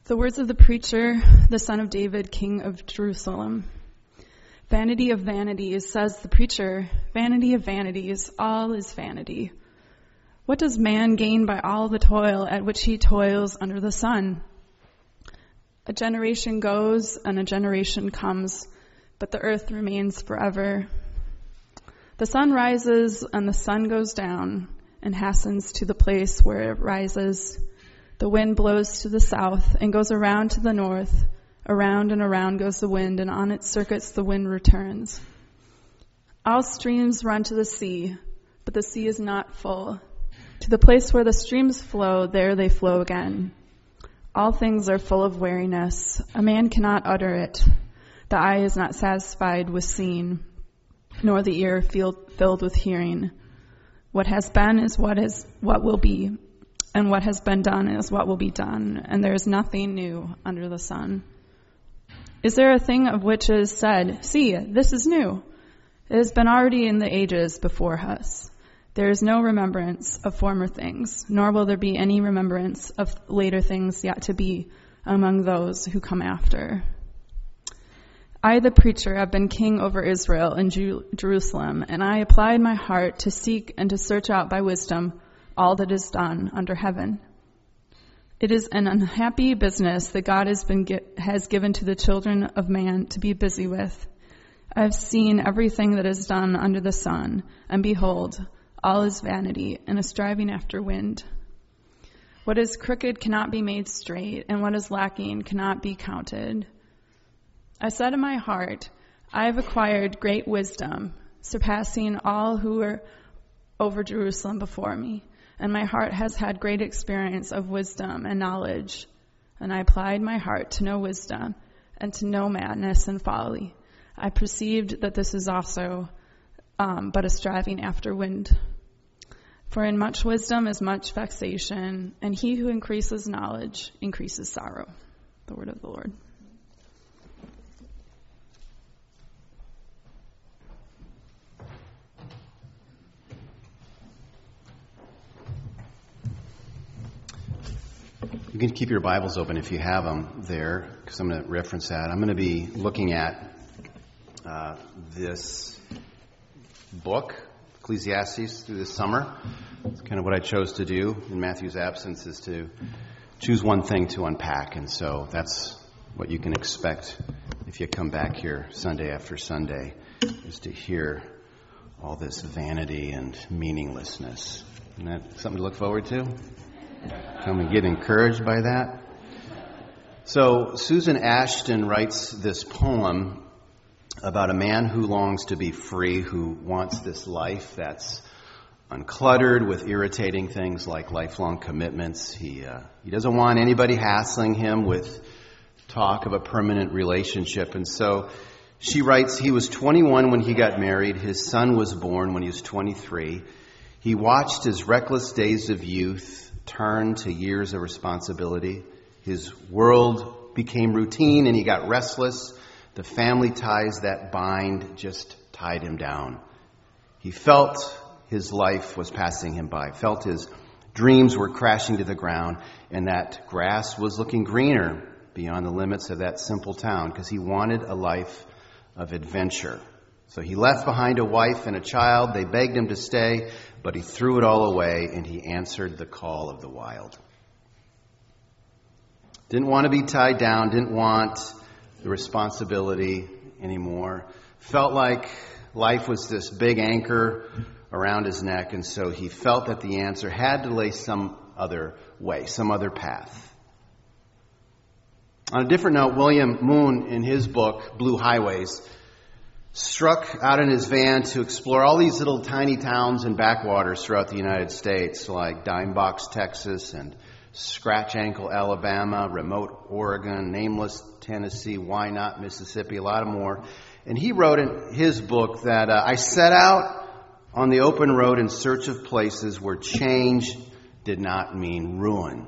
The words of the preacher, the son of David, king of Jerusalem. Vanity of vanities, says the preacher, vanity of vanities, all is vanity. What does man gain by all the toil at which he toils under the sun? A generation goes and a generation comes, but the earth remains forever. The sun rises and the sun goes down and hastens to the place where it rises. The wind blows to the south and goes around to the north. Around and around goes the wind, and on its circuits the wind returns. All streams run to the sea, but the sea is not full. To the place where the streams flow, there they flow again. All things are full of weariness. A man cannot utter it. The eye is not satisfied with seeing, nor the ear filled with hearing. What has been is what will be. And what has been done is what will be done, and there is nothing new under the sun. Is there a thing of which it is said, see, this is new? It has been already in the ages before us. There is no remembrance of former things, nor will there be any remembrance of later things yet to be among those who come after. I, the preacher, have been king over Israel and Jerusalem, and I applied my heart to seek and to search out by wisdom all that is done under heaven. It is an unhappy business that God has given to the children of man to be busy with. I have seen everything that is done under the sun, and behold, all is vanity and a striving after wind. What is crooked cannot be made straight, and what is lacking cannot be counted. I said in my heart, I have acquired great wisdom, surpassing all who were over Jerusalem before me. And my heart has had great experience of wisdom and knowledge. And I applied my heart to know wisdom and to know madness and folly. I perceived that this is also but a striving after wind. For in much wisdom is much vexation, and he who increases knowledge increases sorrow. The word of the Lord. You can keep your Bibles open if you have them there, because I'm going to reference that. I'm going to be looking at this book, Ecclesiastes, through this summer. It's kind of what I chose to do in Matthew's absence, is to choose one thing to unpack. And so that's what you can expect if you come back here Sunday after Sunday, is to hear all this vanity and meaninglessness. Isn't that something to look forward to? Come and get encouraged by that. So Susan Ashton writes this poem about a man who longs to be free, who wants this life that's uncluttered with irritating things like lifelong commitments. He doesn't want anybody hassling him with talk of a permanent relationship. And so she writes, he was 21 when he got married. His son was born when he was 23. He watched his reckless days of youth turn to years of responsibility. His world became routine and he got restless. The family ties that bind just tied him down. He felt his life was passing him by, felt his dreams were crashing to the ground, and that grass was looking greener beyond the limits of that simple town, because he wanted a life of adventure. So he left behind a wife and a child. They begged him to stay, but he threw it all away, and he answered the call of the wild. Didn't want to be tied down, didn't want the responsibility anymore. Felt like life was this big anchor around his neck, and so he felt that the answer had to lay some other way, some other path. On a different note, William Moon, in his book, Blue Highways, struck out in his van to explore all these little tiny towns and backwaters throughout the United States, like Dime Box, Texas, and Scratch Ankle, Alabama, remote Oregon, Nameless, Tennessee, Wynot, Mississippi, a lot more. And he wrote in his book that I set out on the open road in search of places where change did not mean ruin.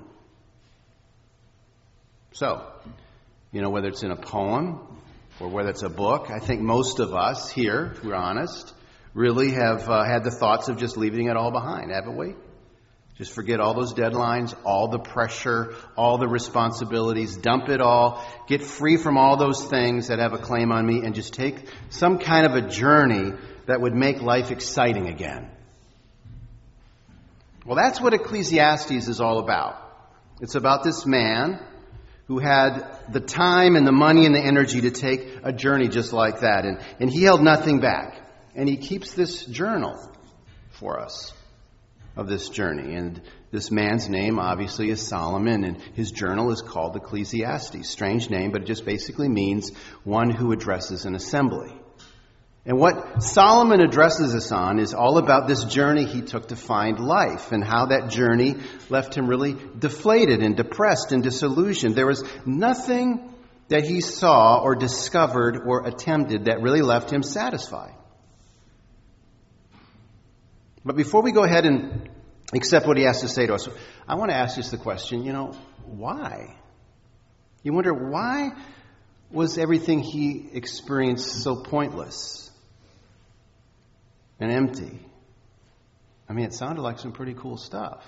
So, whether it's in a poem or whether it's a book, I think most of us here, if we're honest, really have had the thoughts of just leaving it all behind, haven't we? Just forget all those deadlines, all the pressure, all the responsibilities. Dump it all. Get free from all those things that have a claim on me and just take some kind of a journey that would make life exciting again. Well, that's what Ecclesiastes is all about. It's about this man who had the time and the money and the energy to take a journey just like that. And he held nothing back. And he keeps this journal for us of this journey. And this man's name obviously is Solomon, and his journal is called Ecclesiastes. Strange name, but it just basically means one who addresses an assembly. And what Solomon addresses us on is all about this journey he took to find life and how that journey left him really deflated and depressed and disillusioned. There was nothing that he saw or discovered or attempted that really left him satisfied. But before we go ahead and accept what he has to say to us, I want to ask just the question, why? You wonder, why was everything he experienced so pointless and empty? I mean, it sounded like some pretty cool stuff.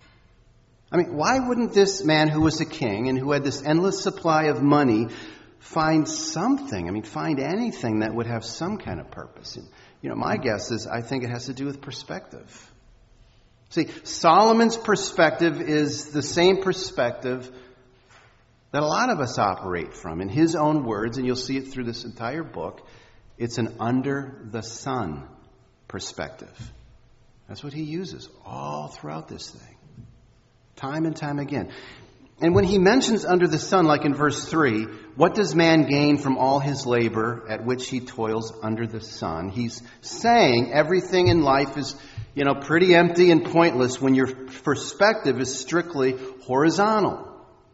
I mean, why wouldn't this man who was a king and who had this endless supply of money find something, find anything that would have some kind of purpose? And, my guess is I think it has to do with perspective. See, Solomon's perspective is the same perspective that a lot of us operate from. In his own words, and you'll see it through this entire book, it's an under the sun perspective. That's what he uses all throughout this thing, time and time again. And when he mentions under the sun, like in verse 3, what does man gain from all his labor at which he toils under the sun? He's saying everything in life is, pretty empty and pointless when your perspective is strictly horizontal.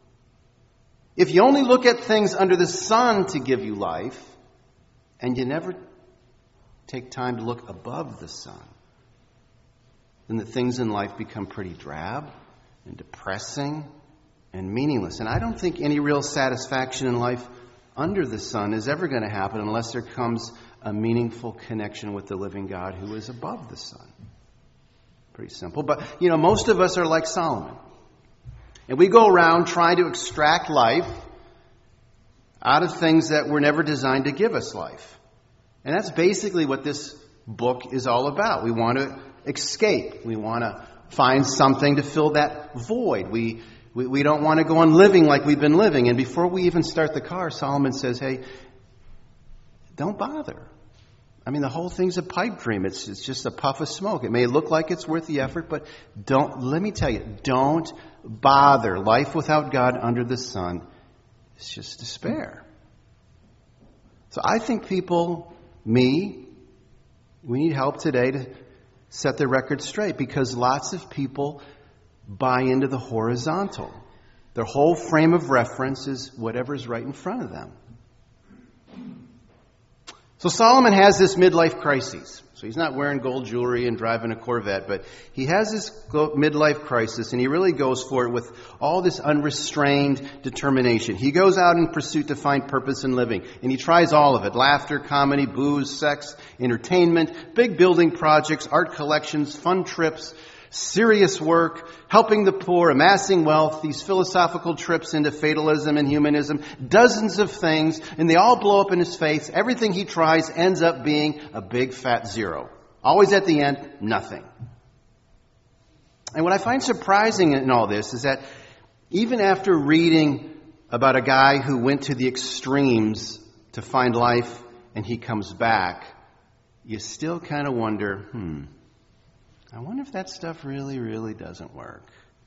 If you only look at things under the sun to give you life, and you never take time to look above the sun, then the things in life become pretty drab and depressing and meaningless. And I don't think any real satisfaction in life under the sun is ever going to happen unless there comes a meaningful connection with the living God who is above the sun. Pretty simple. But, most of us are like Solomon. And we go around trying to extract life out of things that were never designed to give us life. And that's basically what this book is all about. We want to escape. We want to find something to fill that void. We don't want to go on living like we've been living. And before we even start the car, Solomon says, hey, don't bother. The whole thing's a pipe dream. It's just a puff of smoke. It may look like it's worth the effort, but let me tell you, don't bother. Life without God under the sun is just despair. So I think we need help today to set the record straight, because lots of people buy into the horizontal. Their whole frame of reference is whatever's right in front of them. So Solomon has this midlife crisis. So he's not wearing gold jewelry and driving a Corvette, but he has this midlife crisis, and he really goes for it with all this unrestrained determination. He goes out in pursuit to find purpose in living, and he tries all of it: laughter, comedy, booze, sex, entertainment, big building projects, art collections, fun trips, serious work, helping the poor, amassing wealth, these philosophical trips into fatalism and humanism, dozens of things, and they all blow up in his face. Everything he tries ends up being a big fat zero. Always at the end, nothing. And what I find surprising in all this is that even after reading about a guy who went to the extremes to find life and he comes back, you still kind of wonder, I wonder if that stuff really, really doesn't work.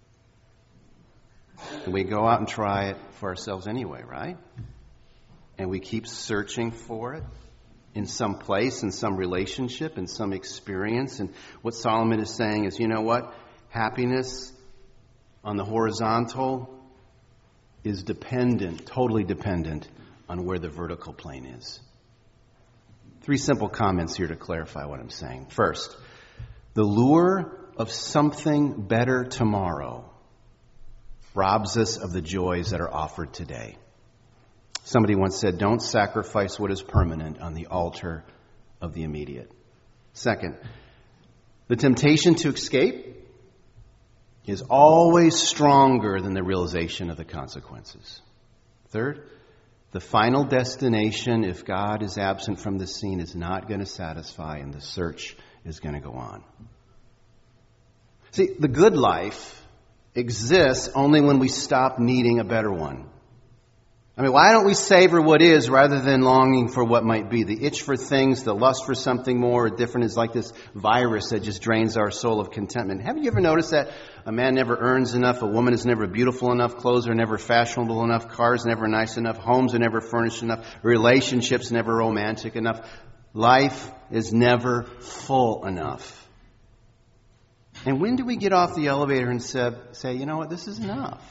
And we go out and try it for ourselves anyway, right? And we keep searching for it in some place, in some relationship, in some experience. And what Solomon is saying is, you know what? Happiness on the horizontal is dependent, totally dependent on where the vertical plane is. 3 simple comments here to clarify what I'm saying. First, the lure of something better tomorrow robs us of the joys that are offered today. Somebody once said, don't sacrifice what is permanent on the altar of the immediate. Second, the temptation to escape is always stronger than the realization of the consequences. Third, the final destination, if God is absent from the scene, is not going to satisfy, and the search is going to go on. See, the good life exists only when we stop needing a better one. I mean, why don't we savor what is rather than longing for what might be? The itch for things, the lust for something more or different is like this virus that just drains our soul of contentment. Have you ever noticed that a man never earns enough, a woman is never beautiful enough, clothes are never fashionable enough, cars never nice enough, homes are never furnished enough, relationships never romantic enough. Life is never full enough. And when do we get off the elevator and say, you know what, this is enough?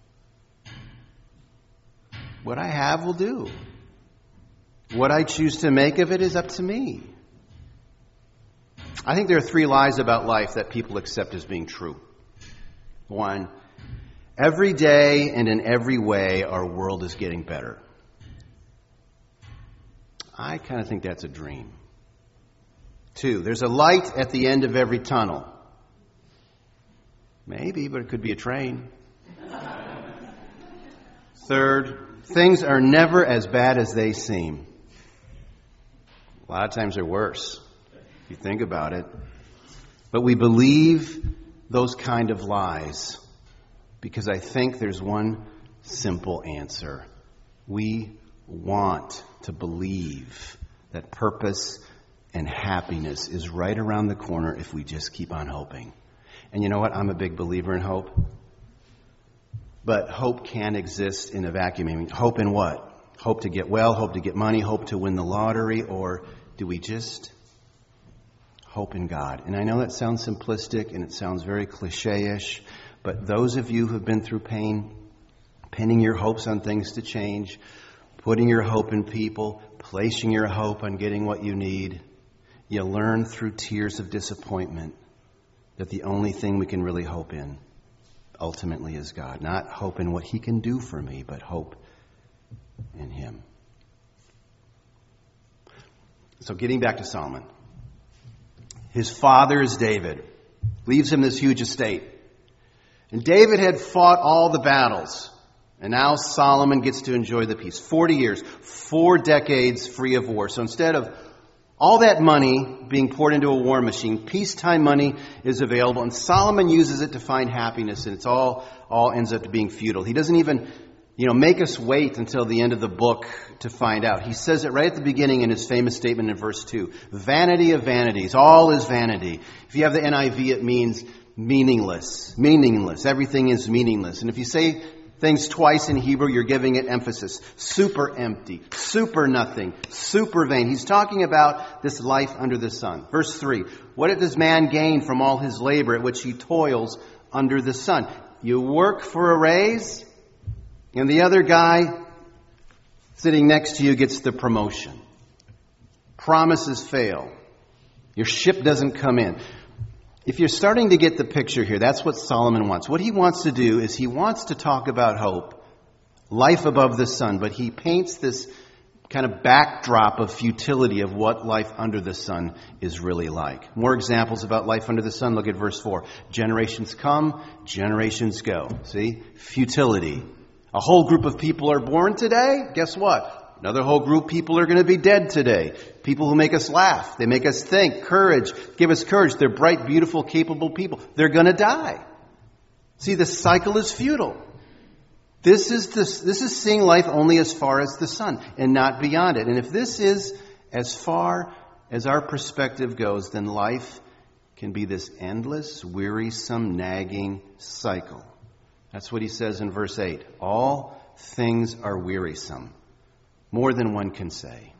What I have will do. What I choose to make of it is up to me. I think there are 3 lies about life that people accept as being true. 1, every day and in every way our world is getting better. I kind of think that's a dream. 2, there's a light at the end of every tunnel. Maybe, but it could be a train. 3rd, things are never as bad as they seem. A lot of times they're worse, if you think about it. But we believe those kind of lies because I think there's one simple answer. We want to believe that purpose and happiness is right around the corner if we just keep on hoping. And you know what? I'm a big believer in hope. But hope can exist in a vacuum. I mean, hope in what? Hope to get well, hope to get money, hope to win the lottery, or do we just hope in God? And I know that sounds simplistic and it sounds very cliche-ish, but those of you who have been through pain, pinning your hopes on things to change, putting your hope in people, placing your hope on getting what you need, you learn through tears of disappointment that the only thing we can really hope in ultimately is God. Not hope in what He can do for me, but hope in Him. So getting back to Solomon. His father is David. Leaves him this huge estate. And David had fought all the battles. And now Solomon gets to enjoy the peace. 40 years, 4 decades free of war. So instead of all that money being poured into a war machine, peacetime money is available, and Solomon uses it to find happiness, and it's all ends up being futile. He doesn't even, make us wait until the end of the book to find out. He says it right at the beginning in his famous statement in verse 2. Vanity of vanities, all is vanity. If you have the NIV, it means meaningless. Meaningless. Everything is meaningless. And if you say things twice in Hebrew, you're giving it emphasis. Super empty, super nothing, super vain. He's talking about this life under the sun. Verse 3, what does man gain from all his labor at which he toils under the sun? You work for a raise, and the other guy sitting next to you gets the promotion. Promises fail. Your ship doesn't come in. If you're starting to get the picture here, that's what Solomon wants. What he wants to do is he wants to talk about hope, life above the sun, but he paints this kind of backdrop of futility of what life under the sun is really like. More examples about life under the sun. Look at verse 4. Generations come, generations go. See? Futility. A whole group of people are born today. Guess what? Another whole group of people are going to be dead today. People who make us laugh. They make us think. Courage. Give us courage. They're bright, beautiful, capable people. They're going to die. See, the cycle is futile. This is seeing life only as far as the sun and not beyond it. And if this is as far as our perspective goes, then life can be this endless, wearisome, nagging cycle. That's what he says in verse 8. All things are wearisome. More than one can say.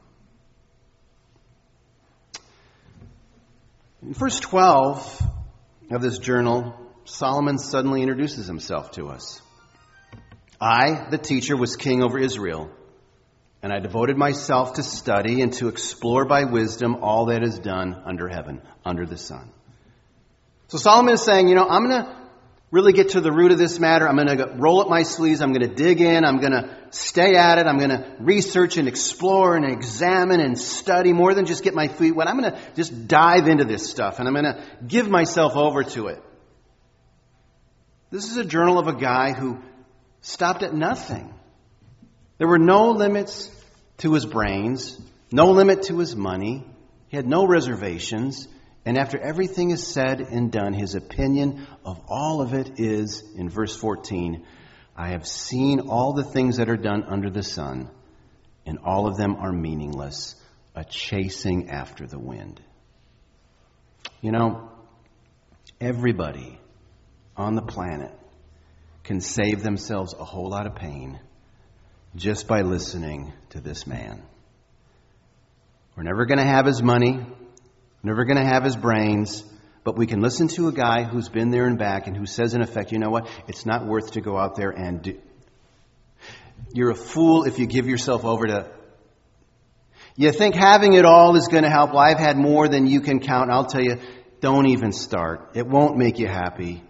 In verse 12 of this journal, Solomon suddenly introduces himself to us. I, the teacher, was king over Israel, and I devoted myself to study and to explore by wisdom all that is done under heaven, under the sun. So Solomon is saying, I'm going to really get to the root of this matter. I'm going to roll up my sleeves. I'm going to dig in. I'm going to stay at it. I'm going to research and explore and examine and study more than just get my feet wet. I'm going to just dive into this stuff, and I'm going to give myself over to it. This is a journal of a guy who stopped at nothing. There were no limits to his brains, no limit to his money. He had no reservations. And after everything is said and done, his opinion of all of it is, in verse 14, I have seen all the things that are done under the sun, and all of them are meaningless, a chasing after the wind. You know, everybody on the planet can save themselves a whole lot of pain just by listening to this man. We're never going to have his money, never going to have his brains, but we can listen to a guy who's been there and back and who says, in effect, you know what? It's not worth to go out there and do. You're a fool if you give yourself over to. You think having it all is going to help. Well, I've had more than you can count. I'll tell you, don't even start. It won't make you happy.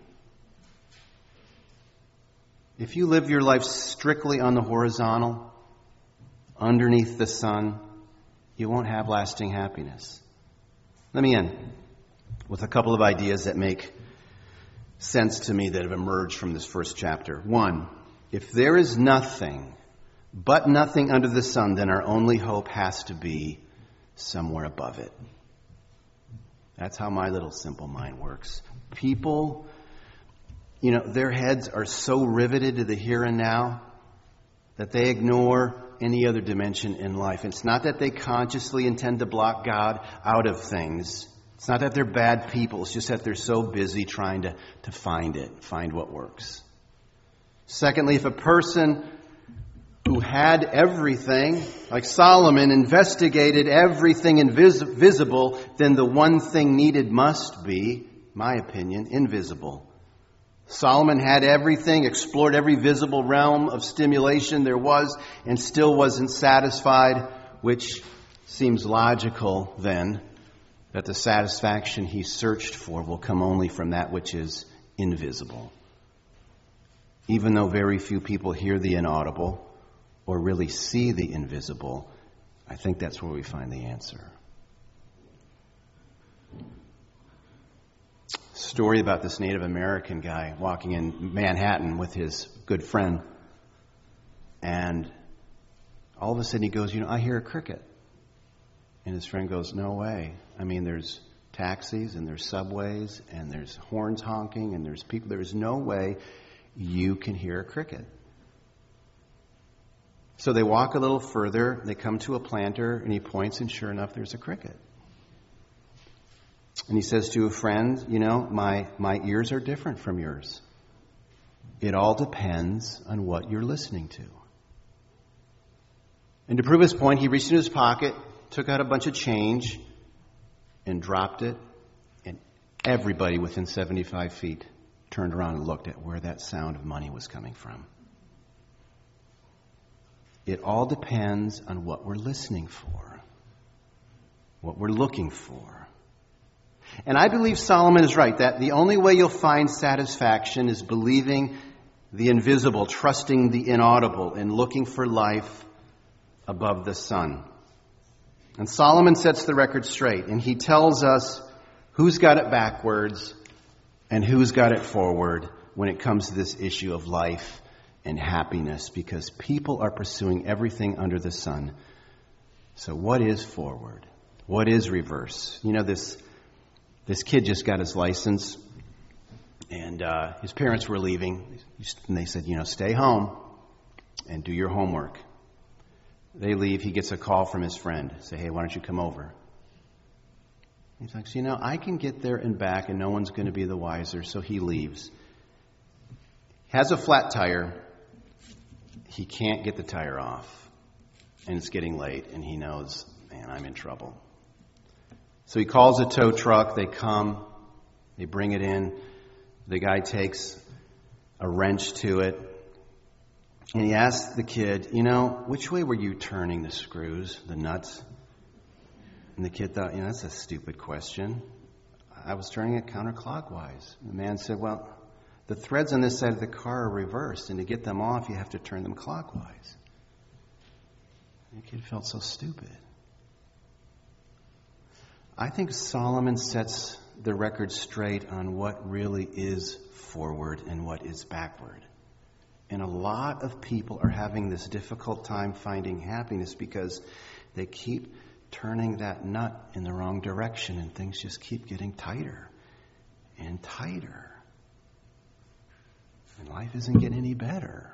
If you live your life strictly on the horizontal, underneath the sun, you won't have lasting happiness. Let me end with a couple of ideas that make sense to me that have emerged from this first chapter. One, if there is nothing but nothing under the sun, then our only hope has to be somewhere above it. That's how my little simple mind works. People, you know, their heads are so riveted to the here and now that they ignore any other dimension in life. It's not that they consciously intend to block God out of things. It's not that they're bad people. It's just that they're so busy trying to find what works. Secondly, if a person who had everything, like Solomon, investigated everything invisible, then the one thing needed must be, my opinion, invisible. Solomon had everything, explored every visible realm of stimulation there was, and still wasn't satisfied, which seems logical then, that the satisfaction he searched for will come only from that which is invisible. Even though very few people hear the inaudible or really see the invisible, I think that's where we find the answer. Story about this Native American guy walking in Manhattan with his good friend. And all of a sudden he goes, you know, I hear a cricket. And his friend goes, no way. I mean, there's taxis and there's subways and there's horns honking and there's people. There's no way you can hear a cricket. So they walk a little further. They come to a planter and he points and sure enough, there's a cricket. And he says to a friend, you know, my ears are different from yours. It all depends on what you're listening to. And to prove his point, he reached into his pocket, took out a bunch of change, and dropped it. And everybody within 75 feet turned around and looked at where that sound of money was coming from. It all depends on what we're listening for, what we're looking for. And I believe Solomon is right, that the only way you'll find satisfaction is believing the invisible, trusting the inaudible, and looking for life above the sun. And Solomon sets the record straight, and he tells us who's got it backwards and who's got it forward when it comes to this issue of life and happiness, because people are pursuing everything under the sun. So what is forward? What is reverse? You know, this kid just got his license, and his parents were leaving, and they said, you know, stay home and do your homework. They leave. He gets a call from his friend. Say, hey, why don't you come over? He's like, you know, I can get there and back, and no one's going to be the wiser, so he leaves. Has a flat tire. He can't get the tire off, and it's getting late, and he knows, man, I'm in trouble. So he calls a tow truck. They come. They bring it in. The guy takes a wrench to it. And he asks the kid, you know, which way were you turning the screws, the nuts? And the kid thought, you know, that's a stupid question. I was turning it counterclockwise. The man said, well, the threads on this side of the car are reversed, and to get them off, you have to turn them clockwise. And the kid felt so stupid. I think Solomon sets the record straight on what really is forward and what is backward. And a lot of people are having this difficult time finding happiness because they keep turning that nut in the wrong direction and things just keep getting tighter and tighter. And life isn't getting any better.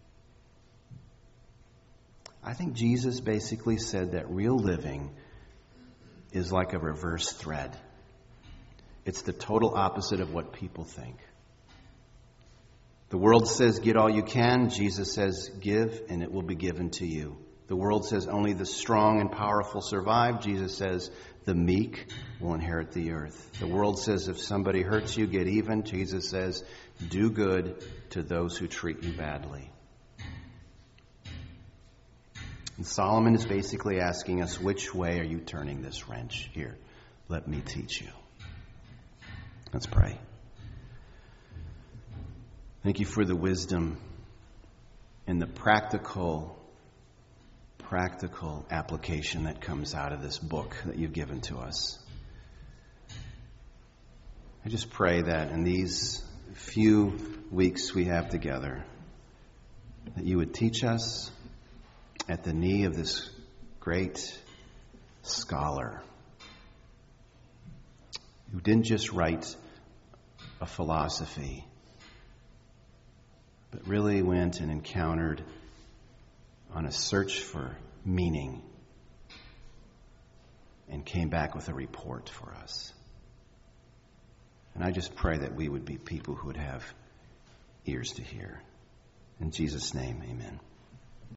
I think Jesus basically said that real living is like a reverse thread. It's the total opposite of what people think. The world says, get all you can. Jesus says, give, and it will be given to you. The world says, only the strong and powerful survive. Jesus says, the meek will inherit the earth. The world says, if somebody hurts you, get even. Jesus says, do good to those who treat you badly. And Solomon is basically asking us, which way are you turning this wrench? Here, let me teach you. Let's pray. Thank you for the wisdom and the practical application that comes out of this book that you've given to us. I just pray that in these few weeks we have together, that you would teach us at the knee of this great scholar who didn't just write a philosophy, but really went and encountered on a search for meaning and came back with a report for us. And I just pray that we would be people who would have ears to hear. In Jesus' name, amen.